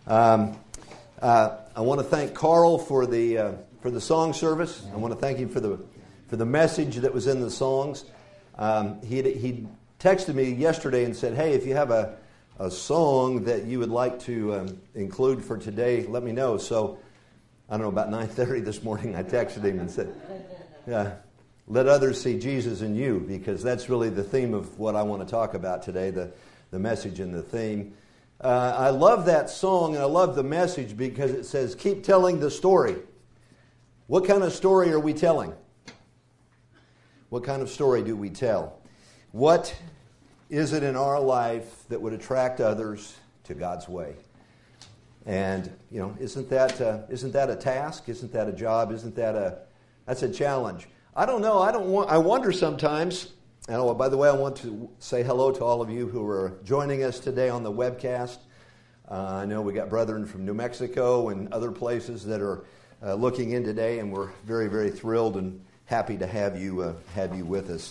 I want to thank Carl for the song service. I want to thank him for the message that was in the songs. He texted me yesterday and said, "Hey, if you have a song that you would like to include for today, let me know." So I don't know, about 9:30 this morning, I texted him and said, "Let others see Jesus in you," because that's really the theme of what I want to talk about today, the message and the theme. I love that song and I love the message because it says, keep telling the story. What kind of story are we telling? What kind of story do we tell? What is it in our life that would attract others to God's way? And, you know, isn't that a task? Isn't that a job? That's a challenge? I don't know. I wonder sometimes. And by the way, I want to say hello to all of you who are joining us today on the webcast. I know we got brethren from New Mexico and other places that are looking in today, and we're very, very thrilled and happy to have you with us.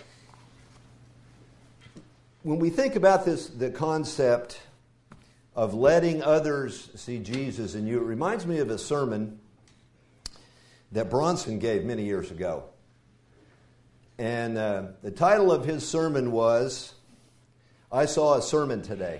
When we think about the concept of letting others see Jesus in you, it reminds me of a sermon that Bronson gave many years ago. And the title of his sermon was, "I Saw a Sermon Today."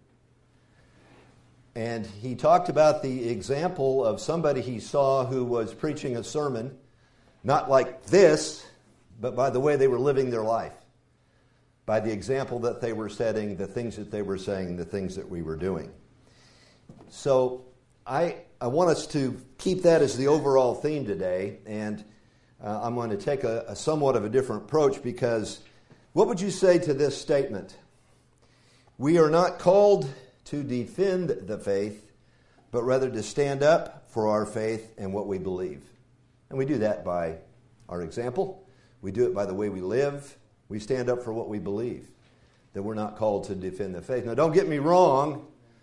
And he talked about the example of somebody he saw who was preaching a sermon, not like this, but by the way they were living their life, by the example that they were setting, the things that they were saying, the things that we were doing. So I want us to keep that as the overall theme today, and I'm going to take a somewhat of a different approach, because what would you say to this statement? We are not called to defend the faith, but rather to stand up for our faith and what we believe. And we do that by our example. We do it by the way we live. We stand up for what we believe, that we're not called to defend the faith. Now, don't get me wrong.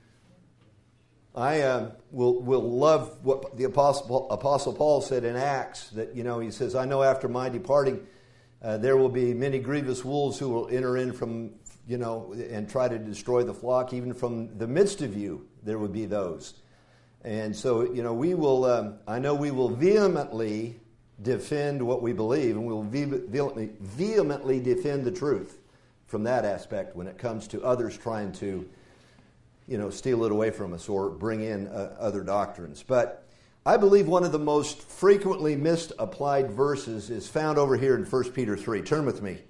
I will love what the Apostle Paul said in Acts, that, you know, he says, "I know after my departing there will be many grievous wolves who will enter in from, you know, and try to destroy the flock. Even from the midst of you there would be those." And so, you know, we will, I know we will vehemently defend what we believe, and we will vehemently defend the truth from that aspect when it comes to others trying to, you know, steal it away from us or bring in other doctrines. But I believe one of the most frequently misapplied verses is found over here in 1 Peter 3. Turn with me.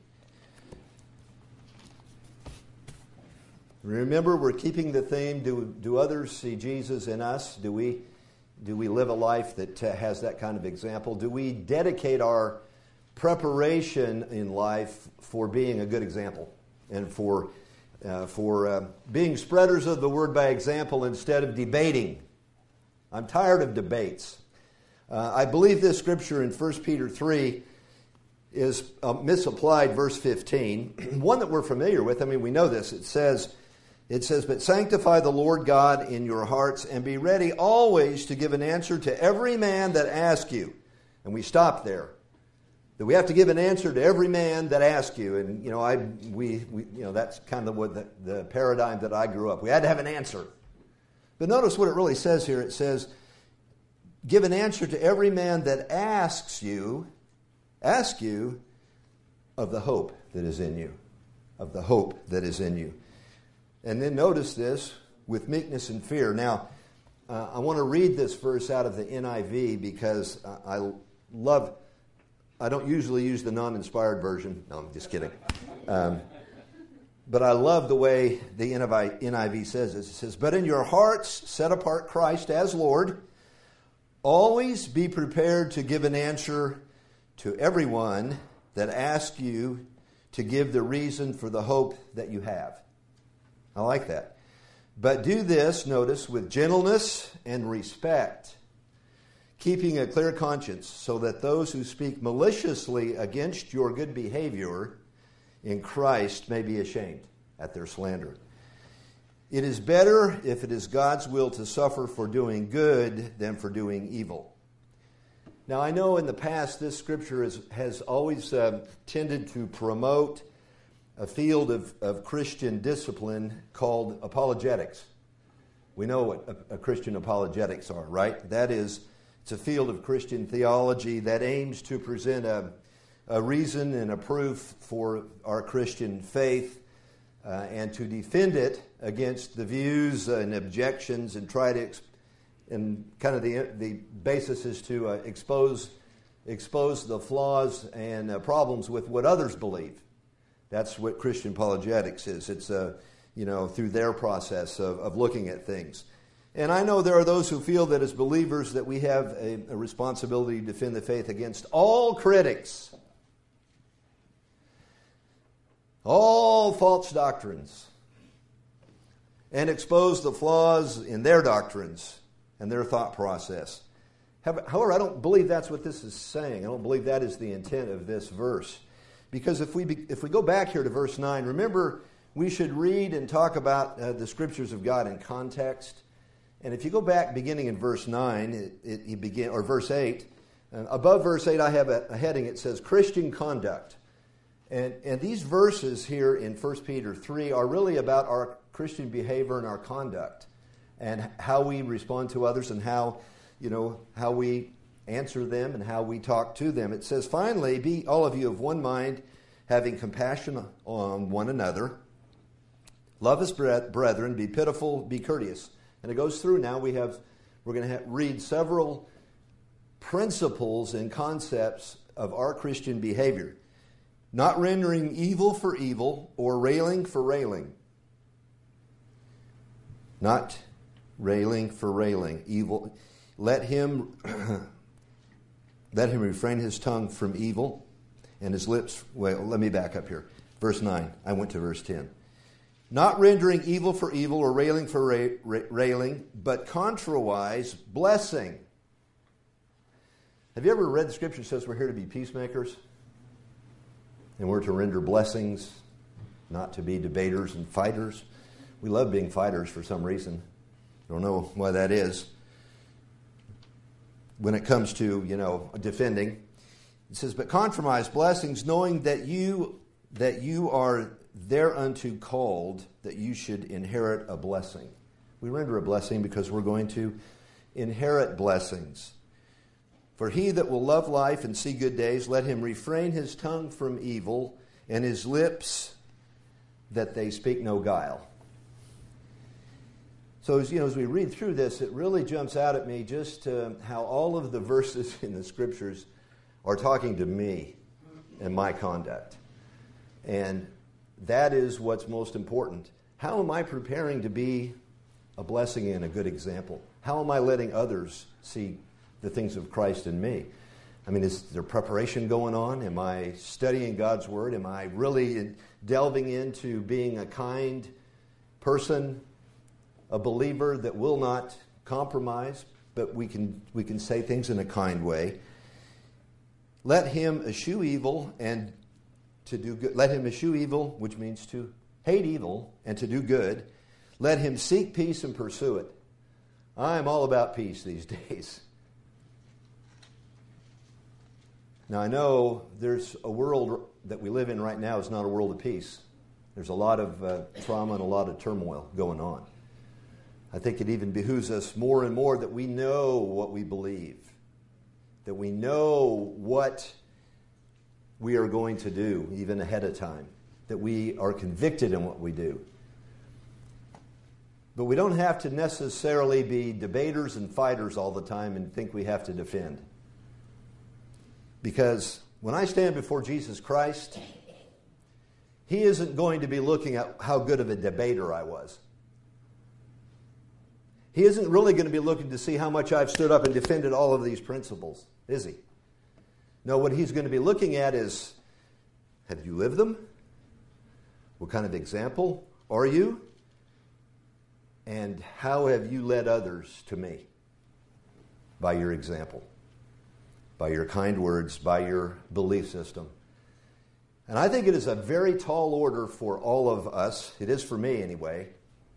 Remember, we're keeping the theme, do others see Jesus in us? Do we live a life that has that kind of example? Do we dedicate our preparation in life for being a good example and for being spreaders of the word by example instead of debating? I'm tired of debates. I believe this scripture in 1 Peter 3 is misapplied, verse 15, one that we're familiar with. I mean, we know this. It says, "But sanctify the Lord God in your hearts, and be ready always to give an answer to every man that asks you." And we stop there. That we have to give an answer to every man that asks you. And, you know, we that's kind of what the paradigm that I grew up. We had to have an answer. But notice what it really says here. It says, give an answer to every man that asks you of the hope that is in you. Of the hope that is in you. And then notice this, with meekness and fear. Now, I want to read this verse out of the NIV because I don't usually use the non-inspired version. No, I'm just kidding. But I love the way the NIV says this. It says, "But in your hearts set apart Christ as Lord. Always be prepared to give an answer to everyone that asks you to give the reason for the hope that you have." I like that. "But do this," notice, "with gentleness and respect, keeping a clear conscience, so that those who speak maliciously against your good behavior in Christ may be ashamed at their slander. It is better, if it is God's will, to suffer for doing good than for doing evil." Now, I know in the past this scripture has always tended to promote a field of Christian discipline called apologetics. We know what a Christian apologetics are, right? That is, it's a field of Christian theology that aims to present a reason and a proof for our Christian faith and to defend it against the views and objections and try to, and kind of the basis is to expose the flaws and problems with what others believe. That's what Christian apologetics is. It's through their process of looking at things. And I know there are those who feel that as believers that we have a responsibility to defend the faith against all critics, all false doctrines, and expose the flaws in their doctrines and their thought process. However, I don't believe that's what this is saying. I don't believe that is the intent of this verse. Because if we go back here to verse 9, remember, we should read and talk about the Scriptures of God in context. And if you go back beginning in verse 9, or verse 8, above verse 8 I have a heading. It says Christian conduct. And these verses here in 1 Peter 3 are really about our Christian behavior and our conduct and how we respond to others and how we answer them and how we talk to them. It says, finally, be all of you of one mind, having compassion on one another. Love as brethren, be pitiful, be courteous. And it goes through now. We're going to read several principles and concepts of our Christian behavior. Not rendering evil for evil or railing for railing. Not railing for railing. Evil. Let him refrain his tongue from evil and his lips. Well, let me back up here. Verse 9. I went to verse 10. Not rendering evil for evil or railing for railing, but contrariwise blessing. Have you ever read the Scripture that says we're here to be peacemakers? And we're to render blessings, not to be debaters and fighters. We love being fighters for some reason. I don't know why that is. When it comes to, defending, it says, but compromise blessings, knowing that you are thereunto called, that you should inherit a blessing. We render a blessing because we're going to inherit blessings. For he that will love life and see good days, let him refrain his tongue from evil and his lips that they speak no guile. So as we read through this, it really jumps out at me just how all of the verses in the Scriptures are talking to me and my conduct. And that is what's most important. How am I preparing to be a blessing and a good example? How am I letting others see the things of Christ in me? I mean, is there preparation going on? Am I studying God's Word? Am I really delving into being a kind person, a believer that will not compromise, but we can say things in a kind way? Let him eschew evil and to do good. Let him eschew evil, which means to hate evil and to do good. Let him seek peace and pursue it. I'm all about peace these days. Now, I know there's a world that we live in right now is not a world of peace. There's a lot of trauma and a lot of turmoil going on. I think it even behooves us more and more that we know what we believe, that we know what we are going to do even ahead of time, that we are convicted in what we do. But we don't have to necessarily be debaters and fighters all the time and think we have to defend. Because when I stand before Jesus Christ, He isn't going to be looking at how good of a debater I was. He isn't really going to be looking to see how much I've stood up and defended all of these principles, is He? No, what He's going to be looking at is, have you lived them? What kind of example are you? And how have you led others to me? By your example, by your kind words, by your belief system. And I think it is a very tall order for all of us, it is for me anyway,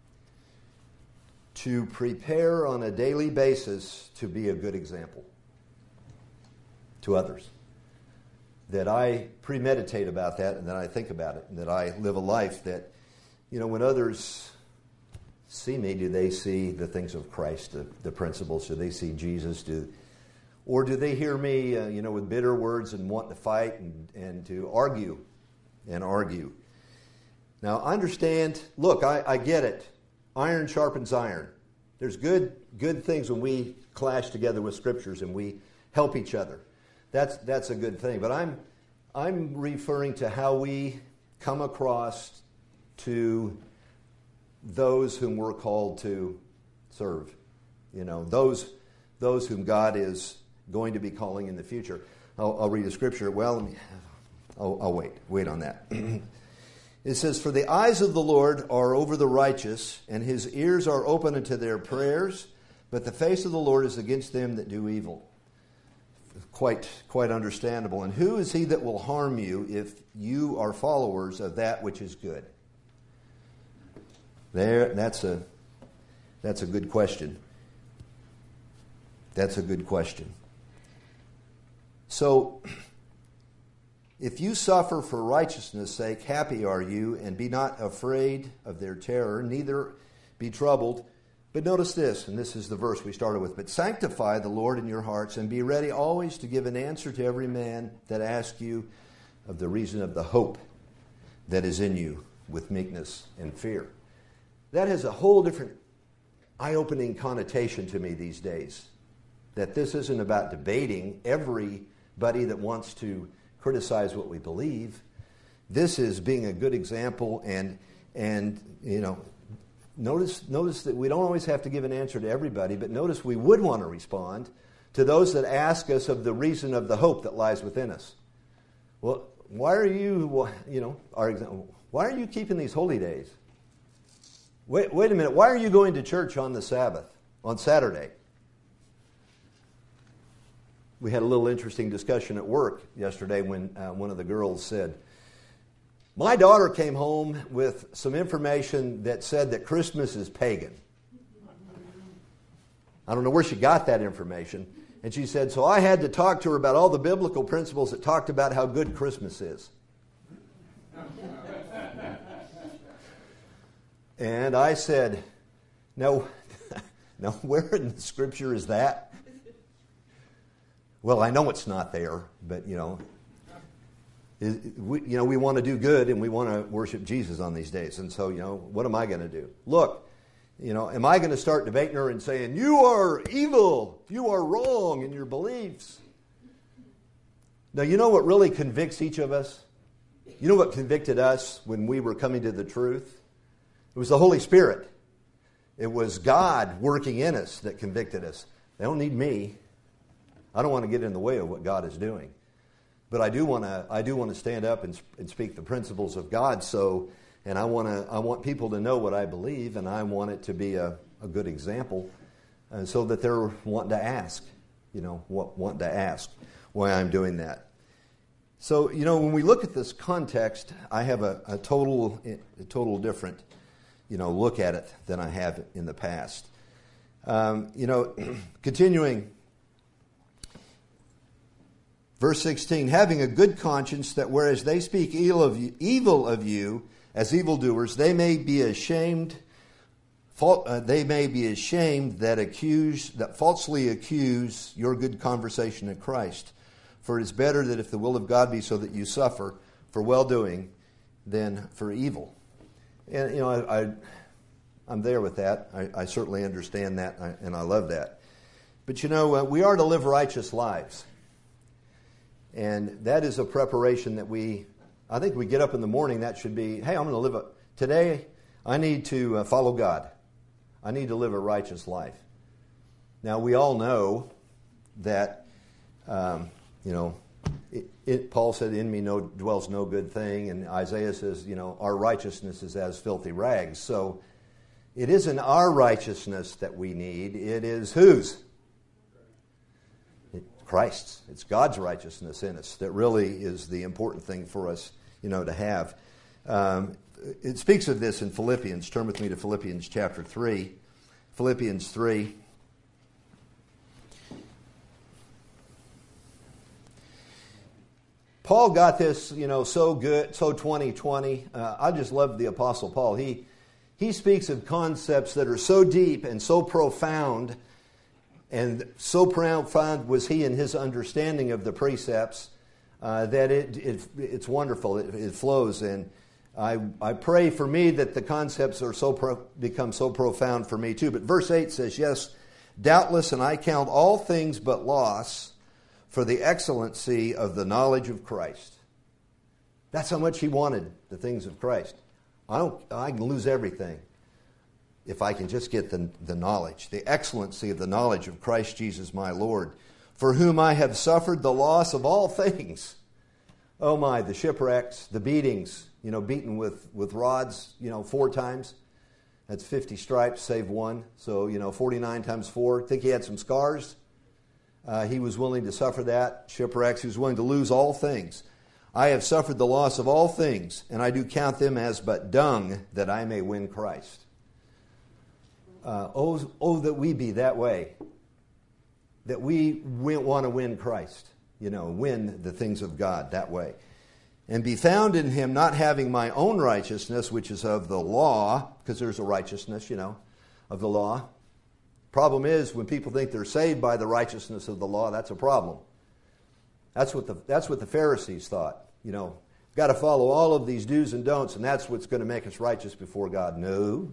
to prepare on a daily basis to be a good example to others. That I premeditate about that and that I think about it and that I live a life that, when others see me, do they see the things of Christ, the principles? Do they see Jesus? Or do they hear me, with bitter words and want to fight and to argue and argue? Now, understand, look, I get it. Iron sharpens iron. There's good things when we clash together with scriptures and we help each other. That's a good thing. But I'm referring to how we come across to those whom we're called to serve. Those whom God is going to be calling in the future. I'll read a scripture. Well, I'll wait on that. It says, "For the eyes of the Lord are over the righteous, and his ears are open unto their prayers, but the face of the Lord is against them that do evil." Quite understandable. "And who is he that will harm you if you are followers of that which is good?" That's a good question. That's a good question. So, if you suffer for righteousness' sake, happy are you, and be not afraid of their terror, neither be troubled. But notice this, and this is the verse we started with. "But sanctify the Lord in your hearts, and be ready always to give an answer to every man that asks you of the reason of the hope that is in you, with meekness and fear." That has a whole different eye-opening connotation to me these days. That this isn't about debating everybody that wants to criticize what we believe. This is being a good example, and notice that we don't always have to give an answer to everybody, but notice we would want to respond to those that ask us of the reason of the hope that lies within us. Well, why are you keeping these holy days? Wait a minute, why are you going to church on the Sabbath, on Saturday? We had a little interesting discussion at work yesterday when one of the girls said, "My daughter came home with some information that said that Christmas is pagan." I don't know where she got that information. And she said, "So I had to talk to her about all the biblical principles that talked about how good Christmas is." And I said, no, where in the scripture is that? Well, I know it's not there, but we want to do good and we want to worship Jesus on these days. And so, what am I going to do? Look, am I going to start debating her and saying, "You are evil, you are wrong in your beliefs"? Now, you know what really convicts each of us? You know what convicted us when we were coming to the truth? It was the Holy Spirit. It was God working in us that convicted us. They don't need me. I don't want to get in the way of what God is doing. But I do want to stand up and speak the principles of God. And I want people to know what I believe, and I want it to be a good example, so that they're wanting to ask, wanting to ask why I'm doing that. So, when we look at this context, I have a total different, look at it than I have in the past. Continuing. Verse 16, "Having a good conscience, that whereas they speak evil of you as evildoers, they may be ashamed. That falsely accuse your good conversation in Christ. For it is better that if the will of God be so that you suffer for well doing than for evil." And I'm there with that. I certainly understand that, and I love that. But we are to live righteous lives. And that is a preparation that I think we get up in the morning, that should be, hey, I'm going to live today I need to follow God. I need to live a righteous life. Now, we all know that, Paul said, "In me dwells no good thing," and Isaiah says, our righteousness is as filthy rags. So it isn't our righteousness that we need, it is whose? Christ's. It's God's righteousness in us that really is the important thing for us, to have. It speaks of this in Philippians. Turn with me to Philippians chapter 3. Philippians 3. Paul got this, so good, so 2020. I just love the Apostle Paul. He he speaks of concepts that are so deep and so profound, and so profound was he in his understanding of the precepts, that it's wonderful. It flows, and I pray for me that the concepts are become so profound for me too. But verse 8 says, yes, doubtless, and I count all things but loss for the excellency of the knowledge of Christ. That's how much he wanted the things of Christ. I can lose everything if I can just get the knowledge, the excellency of the knowledge of Christ Jesus my Lord, for whom I have suffered the loss of all things. Oh my, the shipwrecks, the beatings, beaten with rods, 4 times. That's 50 stripes, save 1. So, 49 times 4. I think he had some scars. He was willing to suffer that. Shipwrecks, he was willing to lose all things. I have suffered the loss of all things, and I do count them as but dung, that I may win Christ. That we be that way. That we want to win Christ. Win the things of God that way. And be found in him, not having my own righteousness, which is of the law, because there's a righteousness, of the law. Problem is, when people think they're saved by the righteousness of the law, that's a problem. That's what the Pharisees thought. Got to follow all of these do's and don'ts, and that's what's going to make us righteous before God. No.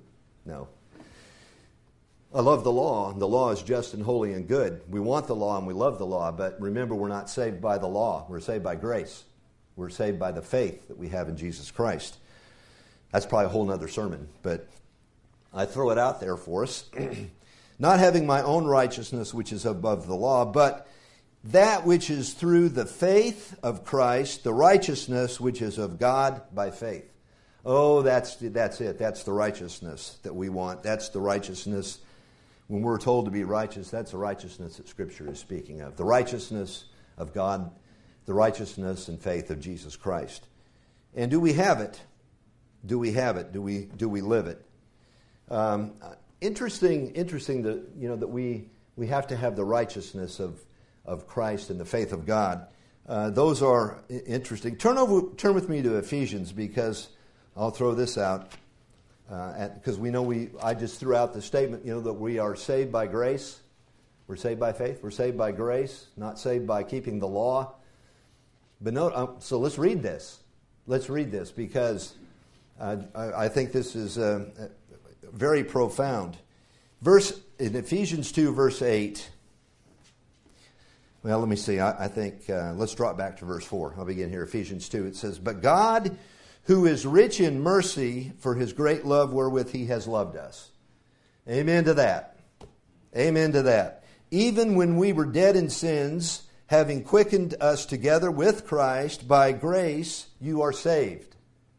I love the law, and the law is just and holy and good. We want the law and we love the law, but remember, we're not saved by the law. We're saved by grace. We're saved by the faith that we have in Jesus Christ. That's probably a whole other sermon, but I throw it out there for us. Not having my own righteousness, which is above the law, but that which is through the faith of Christ, the righteousness which is of God by faith. Oh, that's it. That's the righteousness that we want. That's the righteousness. When we're told to be righteous, that's the righteousness that Scripture is speaking of. The righteousness of God, the righteousness and faith of Jesus Christ. And do we have it? Do we have it? Do we live it? Interesting that we have to have the righteousness of Christ and the faith of God. Those are interesting. Turn with me to Ephesians, because I'll throw this out. Because I just threw out the statement, that we are saved by grace. We're saved by faith. We're saved by grace, not saved by keeping the law. But so let's read this. Let's read this, because I think this is very profound. In Ephesians 2, verse 8. Well, let me see. I think let's drop back to verse 4. I'll begin here. Ephesians 2. It says, "But God, who is rich in mercy, for his great love wherewith he has loved us." Amen to that. Amen to that. "Even when we were dead in sins, having quickened us together with Christ, by grace you are saved.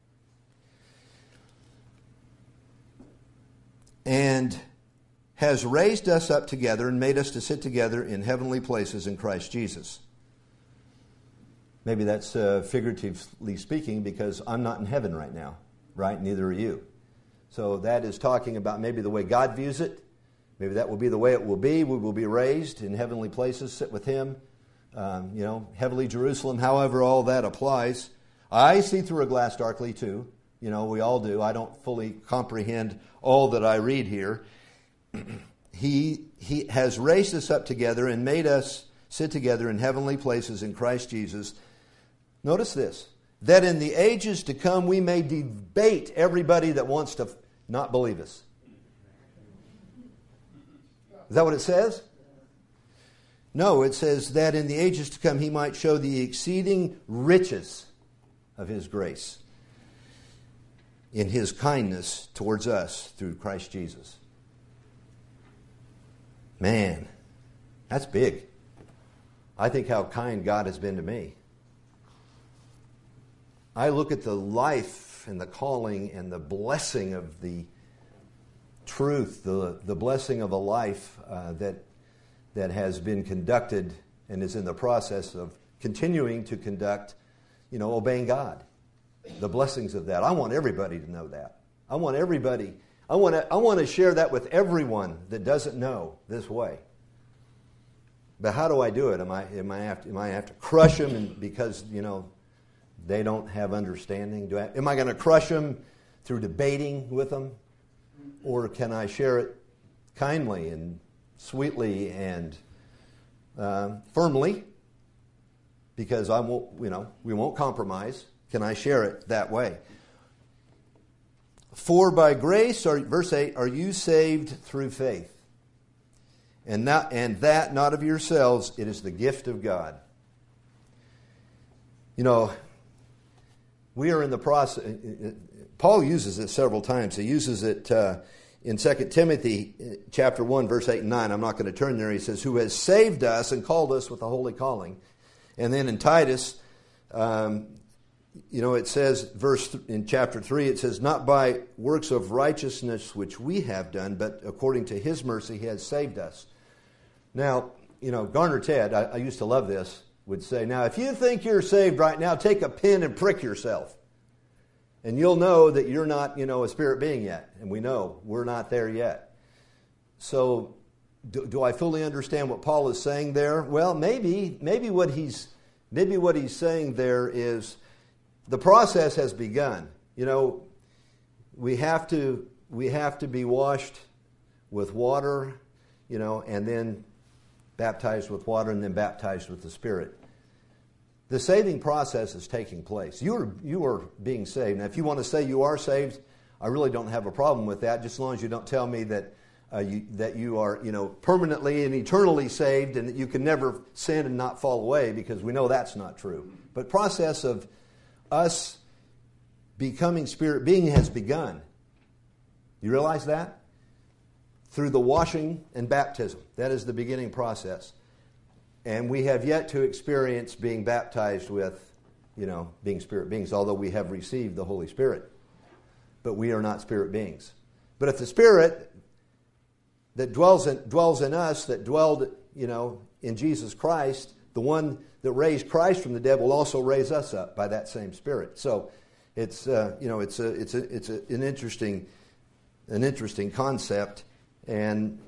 And has raised us up together and made us to sit together in heavenly places in Christ Jesus." Maybe that's figuratively speaking, because I'm not in heaven right now, right? Neither are you. So that is talking about maybe the way God views it. Maybe that will be the way it will be. We will be raised in heavenly places, sit with him, heavenly Jerusalem, however all that applies. I see through a glass darkly too. We all do. I don't fully comprehend all that I read here. He has raised us up together and made us sit together in heavenly places in Christ Jesus. Notice this, that in the ages to come we may debate everybody that wants to not believe us. Is that what it says? No, it says that in the ages to come he might show the exceeding riches of his grace in his kindness towards us through Christ Jesus. Man, that's big. I think how kind God has been to me. I look at the life and the calling and the blessing of the truth, the blessing of a life that has been conducted and is in the process of continuing to conduct, obeying God. The blessings of that. I want everybody to know that. I want to share that with everyone that doesn't know this way. But how do I do it? Am I have to crush them because they don't have understanding? Am I going to crush them through debating with them? Or can I share it kindly and sweetly and firmly? Because we won't compromise. Can I share it that way? For by grace, verse 8, are you saved through faith? And that not of yourselves, it is the gift of God. We are in the process. Paul uses it several times. He uses it in 2 Timothy chapter 1, verse 8 and 9. I'm not going to turn there. He says, who has saved us and called us with a holy calling. And then in Titus, it says, in chapter 3, it says, not by works of righteousness which we have done, but according to his mercy he has saved us. Now, Garner Ted, I used to love this, would say, now if you think you're saved right now, take a pin and prick yourself. And you'll know that you're not, a spirit being yet. And we know we're not there yet. So do I fully understand what Paul is saying there? Well, maybe what he's saying there is the process has begun. We have to be washed with water, and then baptized with water, and then baptized with the Spirit. The saving process is taking place. You are being saved. Now, if you want to say you are saved, I really don't have a problem with that, just as long as you don't tell me that you are, permanently and eternally saved, and that you can never sin and not fall away, because we know that's not true. But process of us becoming spirit being has begun. You realize that? Through the washing and baptism. That is the beginning process. And we have yet to experience being baptized with, being spirit beings, although we have received the Holy Spirit. But we are not spirit beings. But if the Spirit that dwells in us, that dwelled, in Jesus Christ, the one that raised Christ from the dead will also raise us up by that same Spirit. So it's an interesting concept, and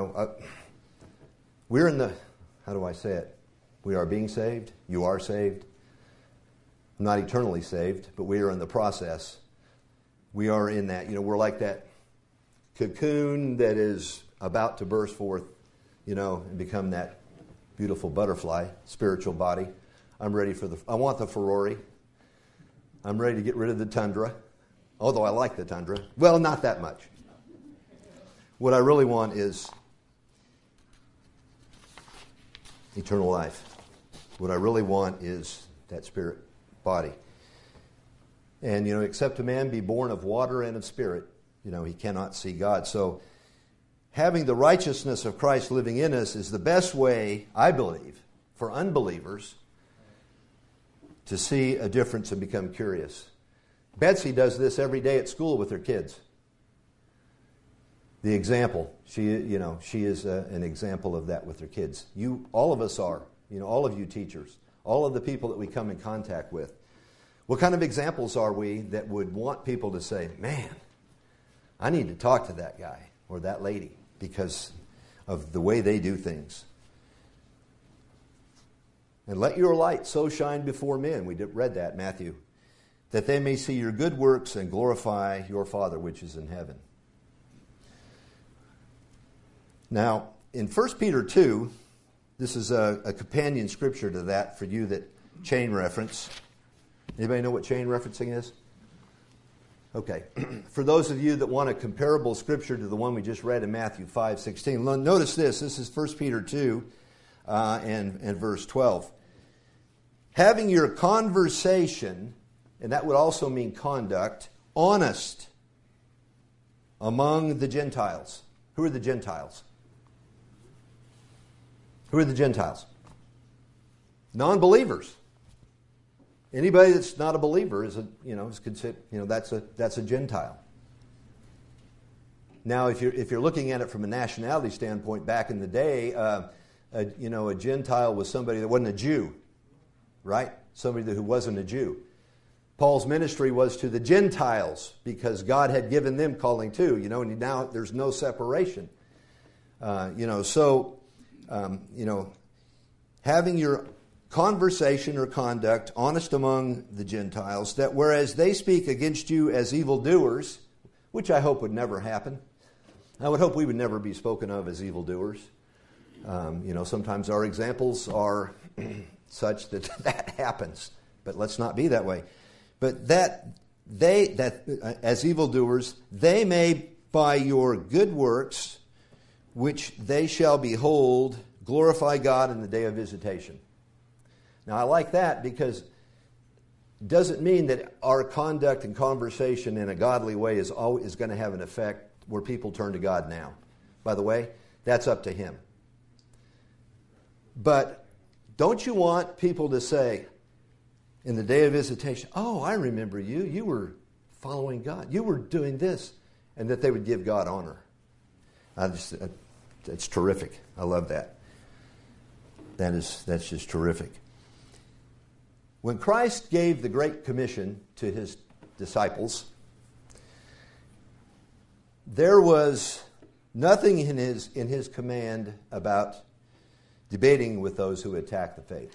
we're in the, how do I say it? We are being saved. You are saved. I'm not eternally saved, but we are in the process. We are in that. We're like that cocoon that is about to burst forth, and become that beautiful butterfly, spiritual body. I'm ready I want the Ferrari. I'm ready to get rid of the Tundra, although I like the Tundra. Well, not that much. What I really want is eternal life. What I really want is that spirit body. And, except a man be born of water and of spirit, he cannot see God. So having the righteousness of Christ living in us is the best way, I believe, for unbelievers to see a difference and become curious. Betsy does this every day at school with her kids. The example, she is an example of that with her kids. All of us are, all of you teachers, all of the people that we come in contact with. What kind of examples are we that would want people to say, man, I need to talk to that guy or that lady because of the way they do things? And let your light so shine before men, we read that, Matthew, that they may see your good works and glorify your Father which is in heaven. Now, in 1 Peter 2, this is a companion scripture to that for you that chain reference. Anybody know what chain referencing is? Okay. For those of you that want a comparable scripture to the one we just read in Matthew 5:16, notice this. This is 1 Peter 2 and verse 12. Having your conversation, and that would also mean conduct, honest among the Gentiles. Who are the Gentiles? Who are the Gentiles? Non-believers. Anybody that's not a believer is considered, that's a Gentile. Now, if you're looking at it from a nationality standpoint, back in the day, a Gentile was somebody that wasn't a Jew, right? Somebody who wasn't a Jew. Paul's ministry was to the Gentiles because God had given them calling too, and now there's no separation. Having your conversation or conduct honest among the Gentiles, that whereas they speak against you as evildoers, which I hope would never happen. I would hope we would never be spoken of as evildoers. Sometimes our examples are such that that happens, but let's not be that way. But that as evildoers, they may by your good works, which they shall behold, glorify God in the day of visitation. Now I like that because it doesn't mean that our conduct and conversation in a godly way is always going to have an effect where people turn to God now. By the way, that's up to Him. But don't you want people to say in the day of visitation, oh, I remember you. You were following God. You were doing this. And that they would give God honor. It's terrific. I love that. That's just terrific. When Christ gave the Great Commission to His disciples, there was nothing in his command about debating with those who attack the faith.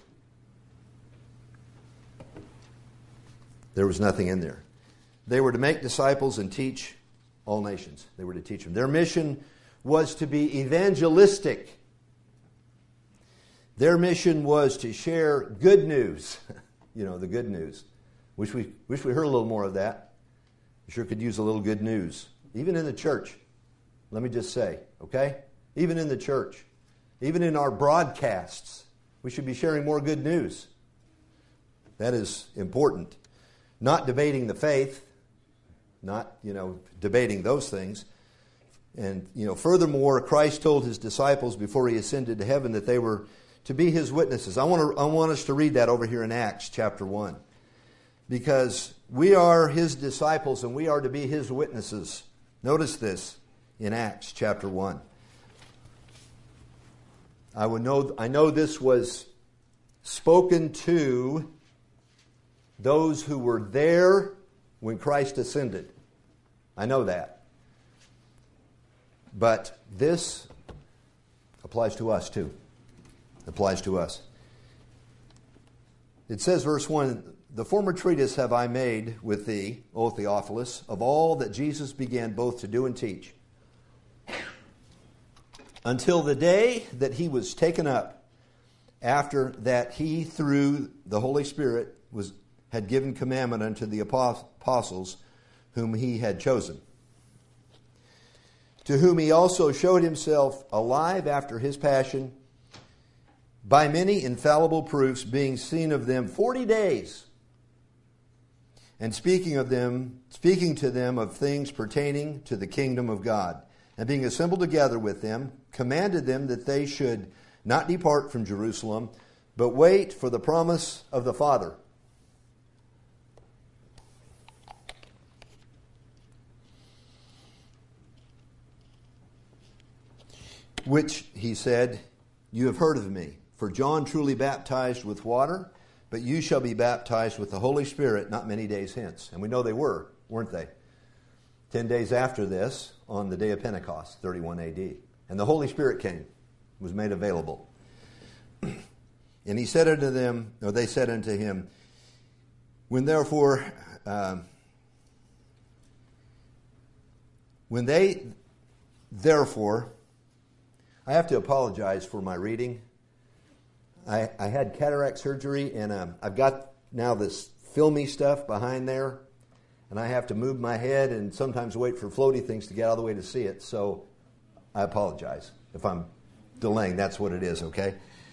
There was nothing in there. They were to make disciples and teach all nations. They were to teach them. Their mission was to be evangelistic. Their mission was to share good news. The good news. Wish we heard a little more of that. We sure could use a little good news. Even in the church. Let me just say, okay? Even in the church. Even in our broadcasts. We should be sharing more good news. That is important. Not debating the faith. Not, debating those things. And, furthermore, Christ told His disciples before He ascended to heaven that they were to be His witnesses. I want us to read that over here in Acts chapter 1. Because we are His disciples and we are to be His witnesses. Notice this in Acts chapter 1. I know this was spoken to those who were there when Christ ascended. I know that. But this applies to us too. Applies to us. It says, verse 1, the former treatise have I made with thee, O Theophilus, of all that Jesus began both to do and teach, until the day that He was taken up, after that He, through the Holy Spirit, had given commandment unto the apostles whom He had chosen, to whom He also showed Himself alive after His passion, by many infallible proofs, being seen of them 40 days, and speaking to them of things pertaining to the kingdom of God. And being assembled together with them, commanded them that they should not depart from Jerusalem, but wait for the promise of the Father, which He said, you have heard of me. For John truly baptized with water, but you shall be baptized with the Holy Spirit not many days hence. And we know they were, weren't they? 10 days after this, on the day of Pentecost, 31 AD. And the Holy Spirit came, was made available. And He said unto them, or they said unto Him, when they therefore, I have to apologize for my reading. I had cataract surgery, and I've got now this filmy stuff behind there, and I have to move my head and sometimes wait for floaty things to get out of the way to see it. So I apologize if I'm delaying. That's what it is, okay?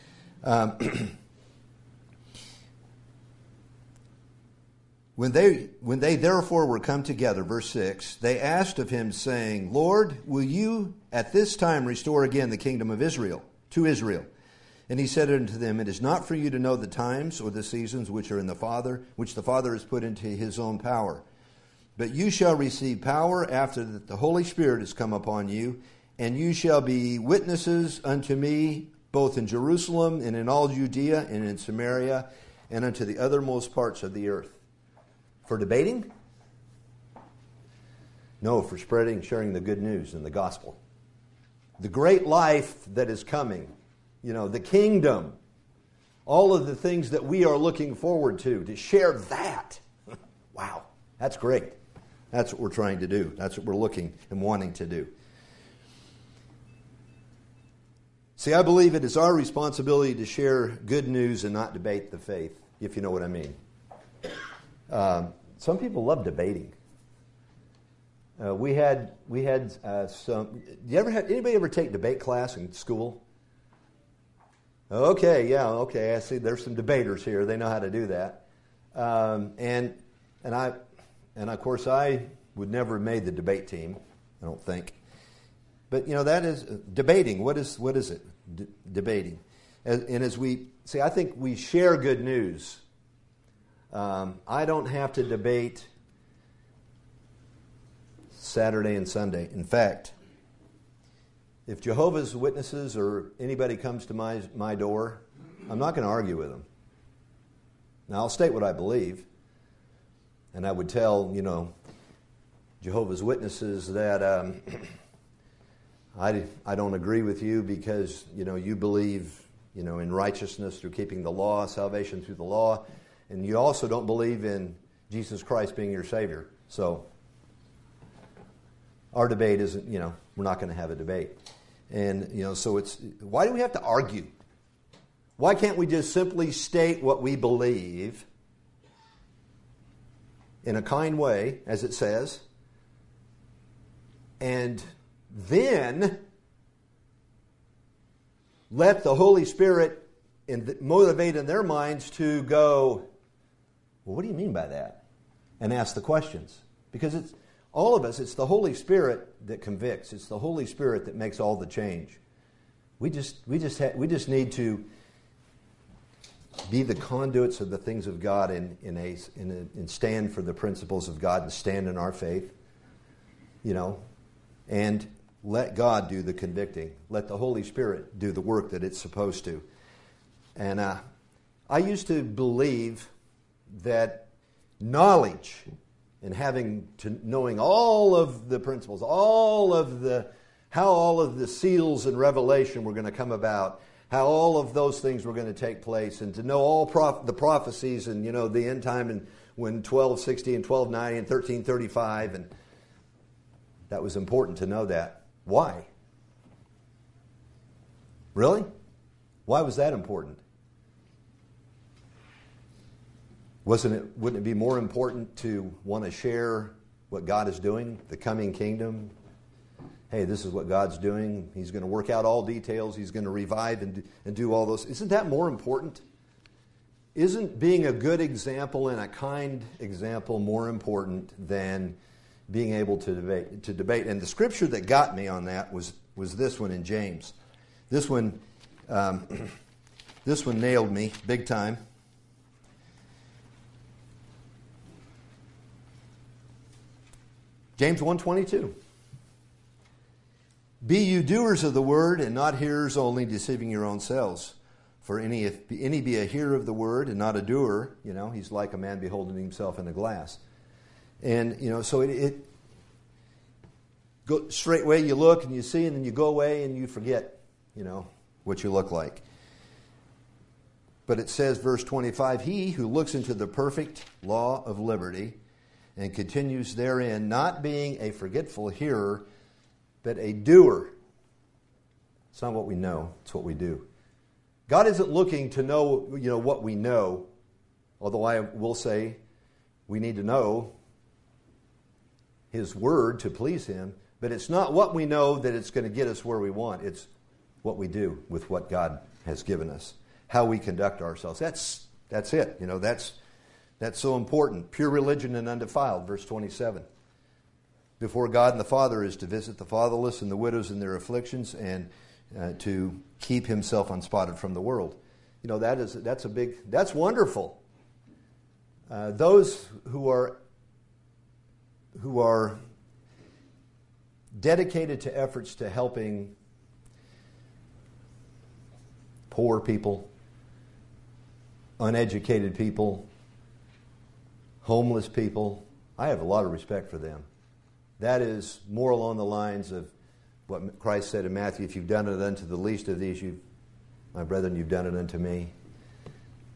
When they therefore were come together, verse 6, they asked of Him, saying, Lord, will you at this time restore again the kingdom of Israel, to Israel? And He said unto them, it is not for you to know the times or the seasons which are in the Father, which the Father has put into His own power. But you shall receive power after that the Holy Spirit is come upon you, and you shall be witnesses unto me, both in Jerusalem and in all Judea and in Samaria, and unto the uttermost parts of the earth. For debating? No, for spreading, sharing the good news and the gospel. The great life that is coming. The kingdom. All of the things that we are looking forward to share that. Wow, that's great. That's what we're trying to do. That's what we're looking and wanting to do. See, I believe it is our responsibility to share good news and not debate the faith, if you know what I mean. Some people love debating. We had some. Anybody ever take debate class in school? Okay, yeah, okay. I see. There's some debaters here. They know how to do that. And of course I would never have made the debate team. I don't think. But that is debating. What is it? Debating. And as we see, I think we share good news. I don't have to debate Saturday and Sunday. In fact, if Jehovah's Witnesses or anybody comes to my door, I'm not going to argue with them. Now, I'll state what I believe. And I would tell, Jehovah's Witnesses that I don't agree with you because, you believe, in righteousness through keeping the law, salvation through the law, and you also don't believe in Jesus Christ being your Savior. So our debate isn't, we're not going to have a debate. And, so it's, why do we have to argue? Why can't we just simply state what we believe in a kind way, as it says, and then let the Holy Spirit motivate in their minds to go, well, what do you mean by that? And ask the questions. Because it's all of us, it's the Holy Spirit that convicts. It's the Holy Spirit that makes all the change. We just need to be the conduits of the things of God and stand for the principles of God and stand in our faith, and let God do the convicting. Let the Holy Spirit do the work that it's supposed to. And I used to believe that knowledge and knowing all of the principles, how all of the seals in Revelation were going to come about, how all of those things were going to take place, and to know all the prophecies and the end time and when 1260 and 1290 and 1335, and that was important to know that. Why? Really? Why was that important? Wouldn't it be more important to want to share what God is doing, the coming kingdom? Hey, this is what God's doing. He's going to work out all details. He's going to revive and do all those. Isn't that more important? Isn't being a good example and a kind example more important than being able to debate? And the scripture that got me on that was this one in James. This one nailed me big time. James 1:22. Be you doers of the word and not hearers only, deceiving your own selves. For if any be a hearer of the word and not a doer, he's like a man beholding himself in a glass. And, so it go straightway you look and you see, and then you go away and you forget, what you look like. But it says, verse 25, he who looks into the perfect law of liberty and continues therein, not being a forgetful hearer, but a doer. It's not what we know, it's what we do. God isn't looking to know, what we know, although I will say we need to know His Word to please Him, but it's not what we know that it's going to get us where we want. It's what we do with what God has given us, how we conduct ourselves. That's it. That's so important. Pure religion and undefiled, verse 27. Before God and the Father is to visit the fatherless and the widows in their afflictions, and to keep himself unspotted from the world. That's wonderful. Those who are dedicated to efforts to helping poor people, uneducated people, homeless people, I have a lot of respect for them. That is more along the lines of what Christ said in Matthew, if you've done it unto the least of these, my brethren, you've done it unto me.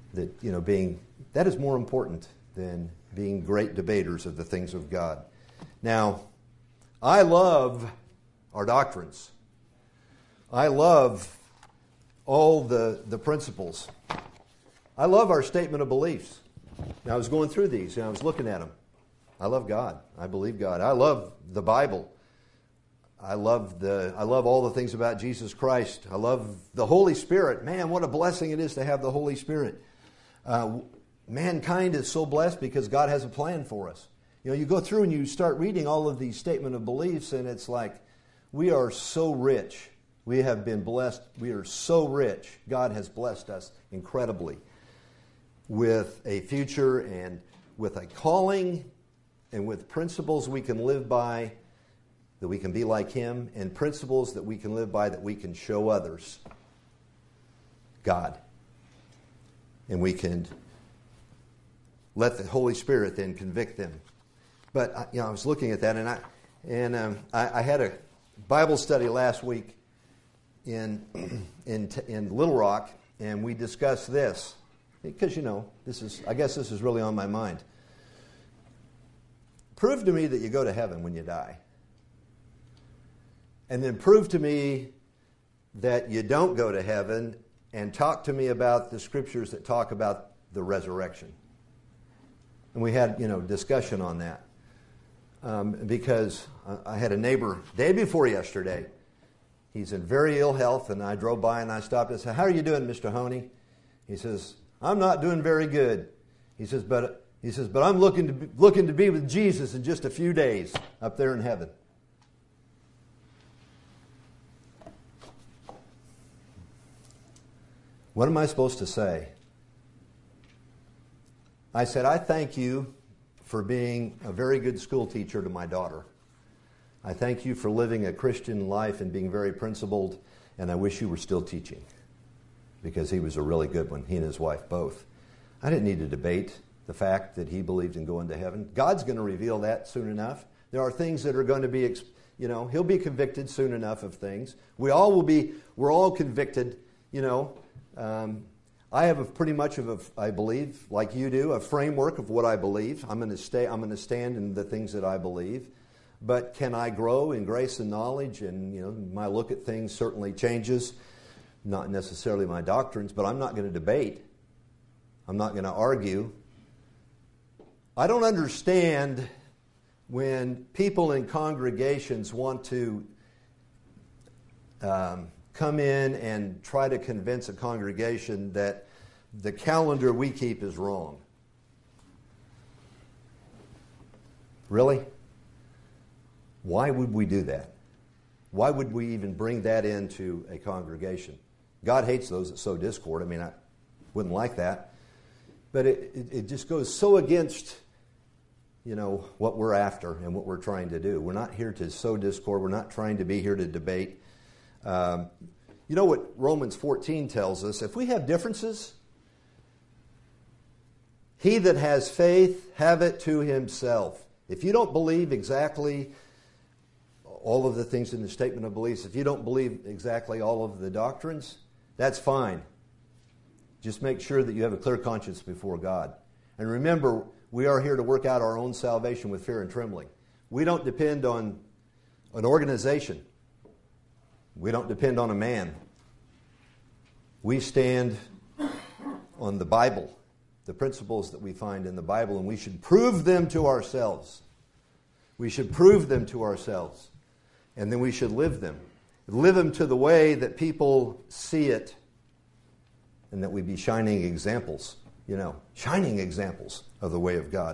That is more important than being great debaters of the things of God. Now, I love our doctrines. I love all the principles. I love our statement of beliefs. Now, I was going through these and I was looking at them. I love God. I believe God. I love the Bible. I love all the things about Jesus Christ. I love the Holy Spirit. Man, what a blessing it is to have the Holy Spirit. Mankind is so blessed because God has a plan for us. You know, you go through and you start reading all of these statement of beliefs, and it's like, we are so rich. We have been blessed. We are so rich. God has blessed us incredibly with a future and with a calling and with principles we can live by, that we can be like Him, and principles that we can live by that we can show others God. And we can let the Holy Spirit then convict them. But I was looking at that, and I had a Bible study last week in Little Rock, and we discussed this because I guess this is really on my mind. Prove to me that you go to heaven when you die, and then prove to me that you don't go to heaven, and talk to me about the scriptures that talk about the resurrection. And we had discussion on that. Because I had a neighbor day before yesterday. He's in very ill health, and I drove by and I stopped and said, "How are you doing, Mr. Honey?" He says, "I'm not doing very good." He says, "But I'm looking to be with Jesus in just a few days up there in heaven." What am I supposed to say? I said, "I thank you for being a very good school teacher to my daughter. I thank you for living a Christian life and being very principled, and I wish you were still teaching," because he was a really good one, he and his wife both. I didn't need to debate the fact that he believed in going to heaven. God's going to reveal that soon enough. There are things that are going to be, he'll be convicted soon enough of things. We're all convicted, I have pretty much of I believe, like you do, a framework of what I believe. I'm going to stand in the things that I believe. But can I grow in grace and knowledge? And my look at things certainly changes. Not necessarily my doctrines, but I'm not going to debate. I'm not going to argue. I don't understand when people in congregations want to come in and try to convince a congregation that the calendar we keep is wrong. Really? Why would we do that? Why would we even bring that into a congregation? God hates those that sow discord. I mean, I wouldn't like that. But it just goes so against, what we're after and what we're trying to do. We're not here to sow discord. We're not trying to be here to debate. You know what Romans 14 tells us? If we have differences, he that has faith, have it to himself. If you don't believe exactly all of the things in the statement of beliefs, if you don't believe exactly all of the doctrines, that's fine. Just make sure that you have a clear conscience before God. And remember, we are here to work out our own salvation with fear and trembling. We don't depend on an organization. We don't depend on a man. We stand on the Bible, the principles that we find in the Bible, and we should prove them to ourselves. We should prove them to ourselves. And then we should live them. Live them to the way that people see it, and that we be shining examples, shining examples of the way of God.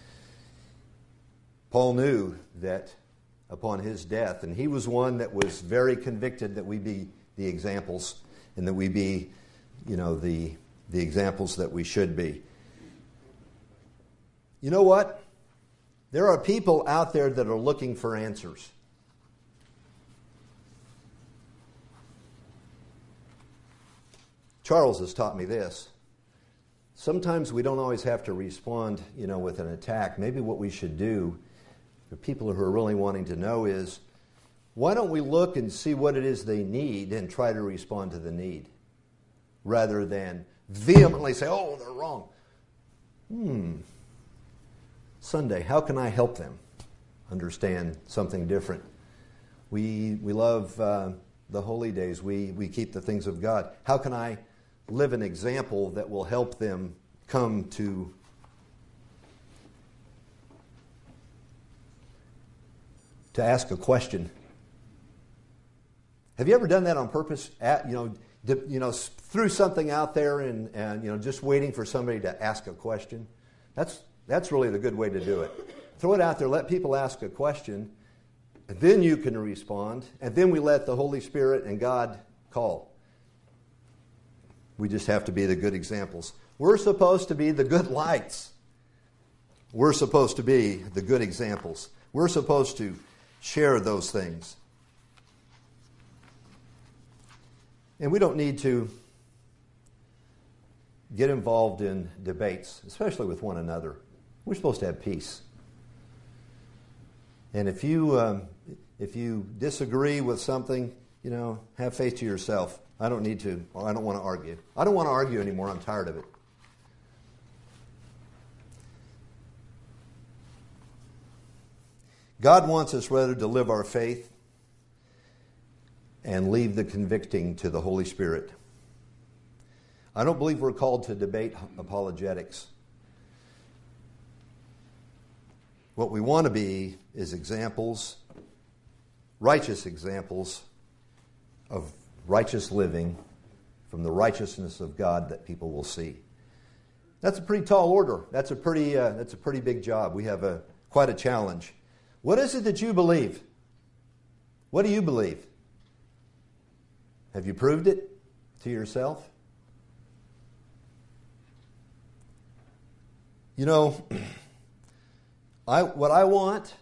Paul knew that upon his death, and he was one that was very convicted that we be the examples, and that we be, the examples that we should be. You know what? There are people out there that are looking for answers. Charles has taught me this. Sometimes we don't always have to respond, with an attack. Maybe what we should do, the people who are really wanting to know, is why don't we look and see what it is they need and try to respond to the need, rather than vehemently say, "Oh, they're wrong." Sunday, how can I help them? understand something different. We love the holy days. We keep the things of God. How can I live an example that will help them come to ask a question? Have you ever done that on purpose? Threw something out there and just waiting for somebody to ask a question. That's really the good way to do it. Throw it out there, let people ask a question, and then you can respond, and then we let the Holy Spirit and God call. We just have to be the good examples. We're supposed to be the good lights. We're supposed to be the good examples. We're supposed to share those things. And we don't need to get involved in debates, especially with one another. We're supposed to have peace. And if you disagree with something, have faith to yourself. I don't want to argue. I don't want to argue anymore. I'm tired of it. God wants us rather to live our faith and leave the convicting to the Holy Spirit. I don't believe we're called to debate apologetics. What we want to be is examples, righteous examples of righteous living from the righteousness of God that people will see. That's a pretty tall order. That's a pretty big job. We have quite a challenge. What is it that you believe? What do you believe? Have you proved it to yourself? What I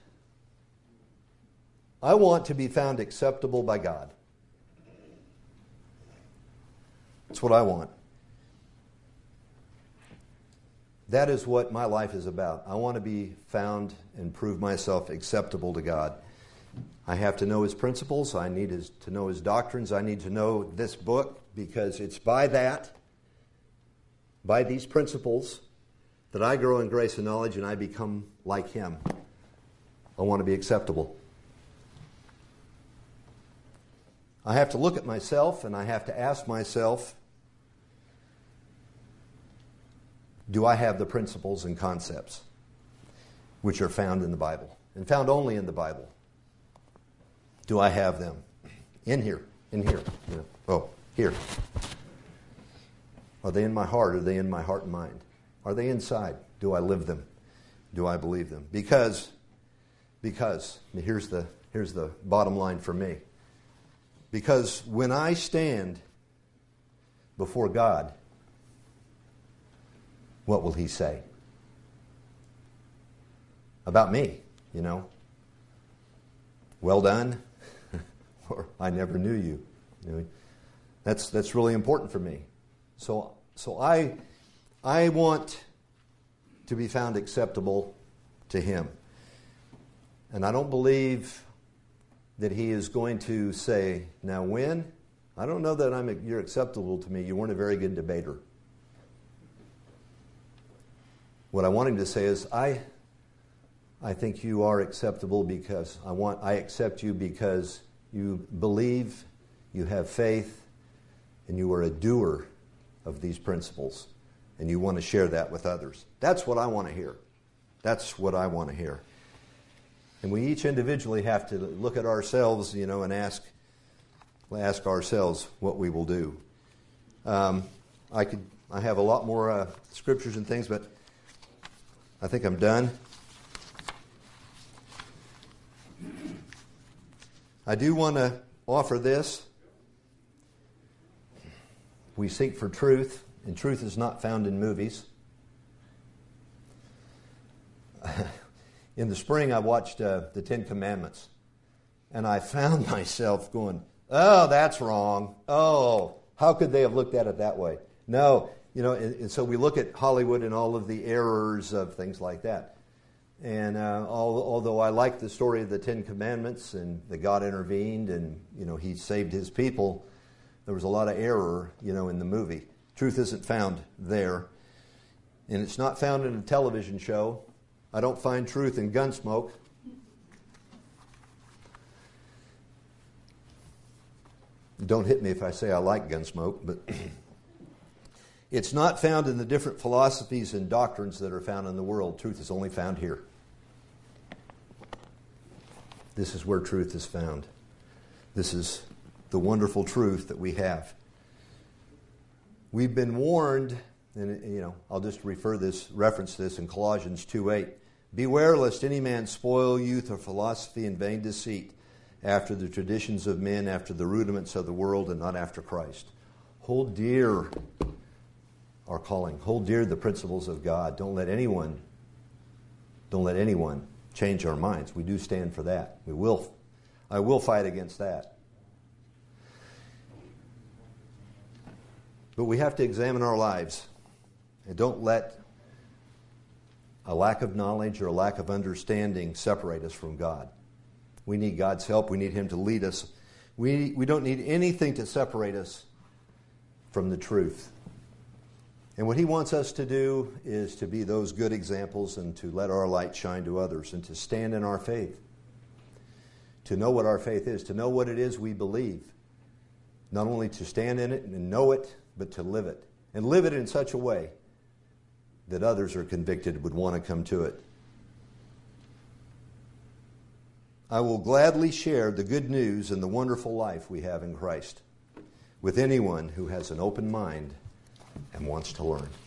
want to be found acceptable by God. That's what I want. That is what my life is about. I want to be found and prove myself acceptable to God. I have to know His principles. I need to know His doctrines. I need to know this book, because it's by these principles, that I grow in grace and knowledge and I become like Him. I want to be acceptable. I have to look at myself and I have to ask myself, do I have the principles and concepts which are found in the Bible and found only in the Bible? Do I have them in here? Here. Are they in my heart? Are they in my heart and mind? Are they inside? Do I live them? Do I believe them? Because here's the bottom line for me. Because when I stand before God, what will He say about me? Well done, or I never knew you. That's really important for me. So I want to be found acceptable to Him. And I don't believe that He is going to say, now when? I don't know that you're acceptable to me. You weren't a very good debater. What I want Him to say is, I think you are acceptable because I accept you because you believe, you have faith, and you are a doer of these principles. And you want to share that with others. That's what I want to hear. That's what I want to hear. And we each individually have to look at ourselves, and ask ourselves what we will do. I have a lot more scriptures and things, but I think I'm done. I do want to offer this. We seek for truth. And truth is not found in movies. In the spring, I watched the Ten Commandments. And I found myself going, oh, that's wrong. Oh, how could they have looked at it that way? No. And so we look at Hollywood and all of the errors of things like that. And although I like the story of the Ten Commandments and that God intervened and, He saved His people, there was a lot of error, in the movie. Truth isn't found there. And it's not found in a television show. I don't find truth in Gunsmoke. Don't hit me if I say I like Gunsmoke, but it's not found in the different philosophies and doctrines that are found in the world. Truth is only found here. This is where truth is found. This is the wonderful truth that we have. We've been warned, and I'll just reference this in Colossians 2:8. Beware lest any man spoil you through philosophy and vain deceit, after the traditions of men, after the rudiments of the world, and not after Christ. Hold dear our calling. Hold dear the principles of God. Don't let anyone change our minds. We do stand for that. I will fight against that. But we have to examine our lives. And don't let a lack of knowledge or a lack of understanding separate us from God. We need God's help. We need Him to lead us. We don't need anything to separate us from the truth. And what He wants us to do is to be those good examples and to let our light shine to others and to stand in our faith. To know what our faith is, to know what it is we believe. Not only to stand in it and know it, but to live it. And live it in such a way that others are convicted would want to come to it. I will gladly share the good news and the wonderful life we have in Christ with anyone who has an open mind and wants to learn.